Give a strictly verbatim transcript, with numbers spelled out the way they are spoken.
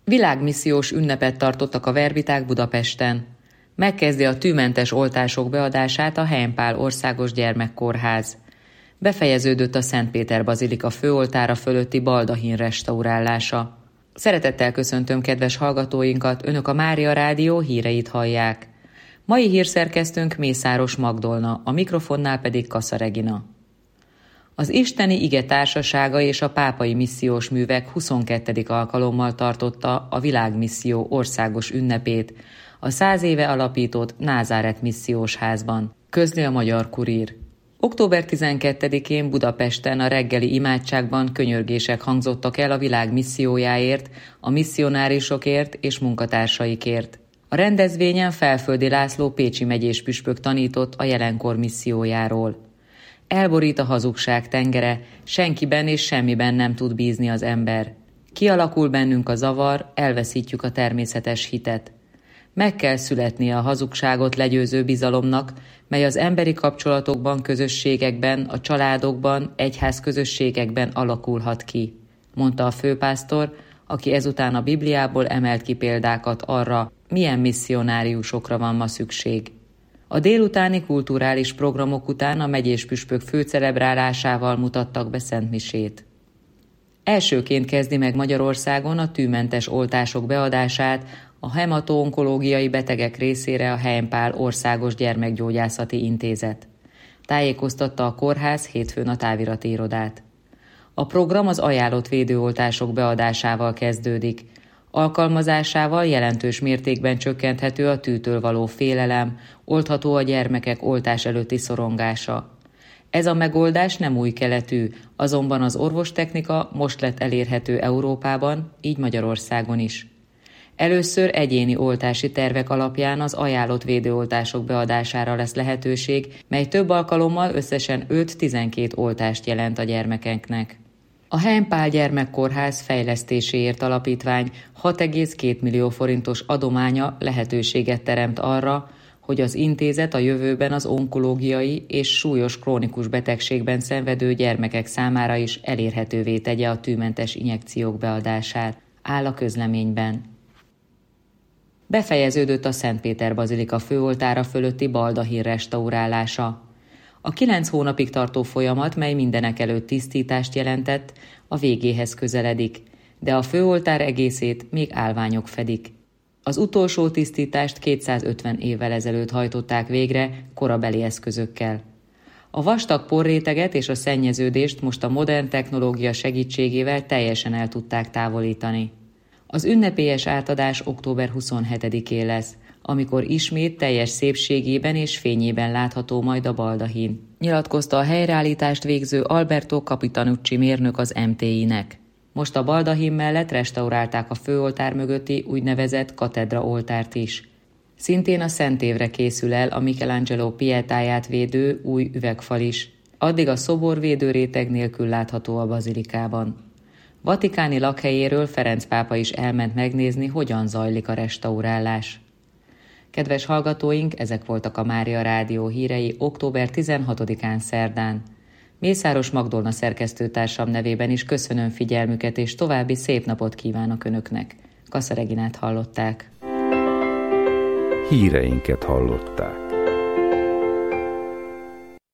Világmissziós ünnepet tartottak a verbiták Budapesten. Megkezdi a tűmentes oltások beadását a Helyén-Pál Országos Gyermekkórház. Befejeződött a Szent Péter Bazilika főoltára fölötti baldahin restaurálása. Szeretettel köszöntöm kedves hallgatóinkat, Önök a Mária Rádió híreit hallják. Mai hírszerkesztőnk Mészáros Magdolna, a mikrofonnál pedig Kassa Regina. Az Isteni Ige Társasága és a Pápai Missziós Művek huszonkettedik alkalommal tartotta a Világmisszió országos ünnepét a száz éve alapított Názáret Missziós Házban, közli a Magyar Kurír. október tizenkettedikén Budapesten a reggeli imádságban könyörgések hangzottak el a világ missziójáért, a misszionárisokért és munkatársaikért. A rendezvényen Felföldi László pécsi megyés püspök tanított a jelenkor missziójáról. Elborít a hazugság tengere, senkiben és semmiben nem tud bízni az ember. Kialakul bennünk a zavar, elveszítjük a természetes hitet. Meg kell születnie a hazugságot legyőző bizalomnak, mely az emberi kapcsolatokban, közösségekben, a családokban, egyház közösségekben alakulhat ki, mondta a főpásztor, aki ezután a Bibliából emelt ki példákat arra, milyen misszionáriusokra van ma szükség. A délutáni kulturális programok után a megyés püspök főcelebrálásával mutattak be szentmisét. Elsőként kezdi meg Magyarországon a tűmentes oltások beadását a hemato-onkológiai betegek részére a Helyén-Pál Országos Gyermekgyógyászati Intézet. Tájékoztatta a kórház hétfőn a távirati irodát. A program az ajánlott védőoltások beadásával kezdődik. Alkalmazásával jelentős mértékben csökkenthető a tűtől való félelem, oldható a gyermekek oltás előtti szorongása. Ez a megoldás nem új keletű, azonban az orvostechnika most lett elérhető Európában, így Magyarországon is. Először egyéni oltási tervek alapján az ajánlott védőoltások beadására lesz lehetőség, mely több alkalommal összesen öt-tizenkét oltást jelent a gyermekeknek. A Helyén-Pál Gyermekkórház Fejlesztéséért Alapítvány hat egész két millió forintos adománya lehetőséget teremt arra, hogy az intézet a jövőben az onkológiai és súlyos krónikus betegségben szenvedő gyermekek számára is elérhetővé tegye a tűmentes injekciók beadását, áll a közleményben. Befejeződött a Szent Péter Bazilika főoltára fölötti baldahin restaurálása. A kilenc hónapig tartó folyamat, mely mindenekelőtt tisztítást jelentett, a végéhez közeledik, de a főoltár egészét még állványok fedik. Az utolsó tisztítást kétszázötven évvel ezelőtt hajtották végre korabeli eszközökkel. A vastag porréteget és a szennyeződést most a modern technológia segítségével teljesen el tudták távolítani. Az ünnepélyes átadás október huszonhetedikén lesz, amikor ismét teljes szépségében és fényében látható majd a baldahin, nyilatkozta a helyreállítást végző Alberto Capitanucci mérnök az em té i-nek. Most a baldahin mellett restaurálták a főoltár mögötti úgynevezett katedra oltárt is. Szintén a Szentévre készül el a Michelangelo pietáját védő új üvegfal is. Addig a szobor védőréteg nélkül látható a bazilikában. Vatikáni lakhelyéről Ferenc pápa is elment megnézni, hogyan zajlik a restaurálás. Kedves hallgatóink, ezek voltak a Mária Rádió hírei október tizenhatodikán szerdán. Mészáros Magdolna szerkesztőtársam nevében is köszönöm figyelmüket, és további szép napot kívánok Önöknek. Kassa Reginát hallották. Híreinket hallották.